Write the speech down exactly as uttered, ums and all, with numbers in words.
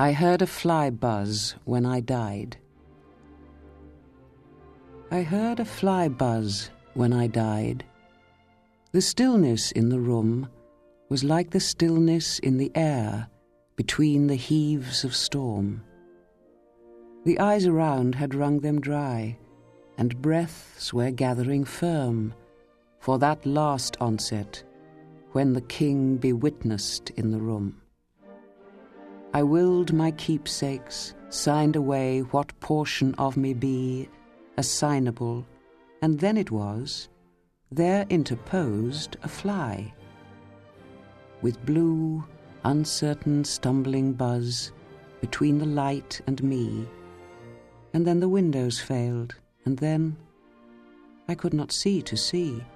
I heard a fly buzz when I died. I heard a fly buzz when I died. The stillness in the room was like the stillness in the air between the heaves of storm. The eyes around had wrung them dry, and breaths were gathering firm for that last onset when the king be witnessed in the room. I willed my keepsakes, signed away what portion of me be assignable, and then it was, there interposed a fly. With blue, uncertain, stumbling buzz between the light and me, and then the windows failed, and then I could not see to see.